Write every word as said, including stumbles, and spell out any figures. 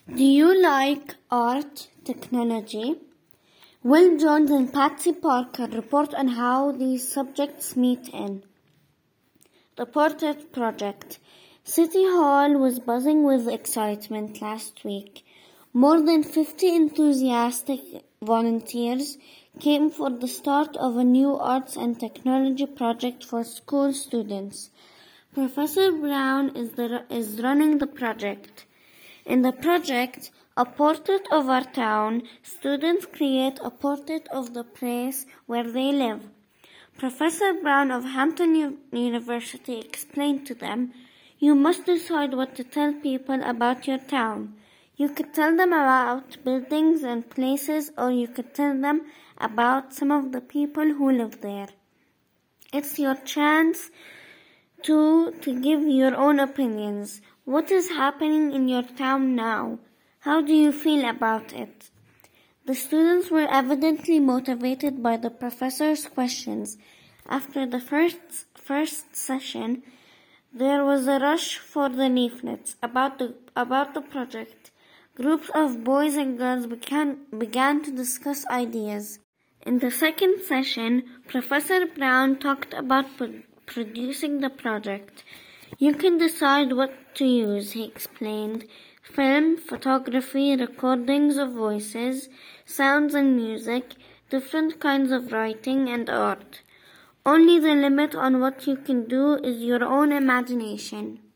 Do you like art, technology? Will Jones and Patsy Parker report on how these subjects meet in the Portrait Project. City Hall was buzzing with excitement last week. More than fifty enthusiastic volunteers came for the start of a new arts and technology project for school students. Professor Brown is, the, is running the project. In the project, A Portrait of Our Town, students create a portrait of the place where they live. Professor Brown of Hampton U- University explained to them, "You must decide what to tell people about your town. You could tell them about buildings and places, or you could tell them about some of the people who live there. It's your chance to, to give your own opinions. What is happening in your town now? How do you feel about it?" The students were evidently motivated by the professor's questions. After the first, first session, there was a rush for the leaflets about the, about the project. Groups of boys and girls began, began to discuss ideas. In the second session, Professor Brown talked about pro- producing the project. "You can decide what to use," he explained. "Film, photography, recordings of voices, sounds and music, different kinds of writing and art. Only the limit on what you can do is your own imagination."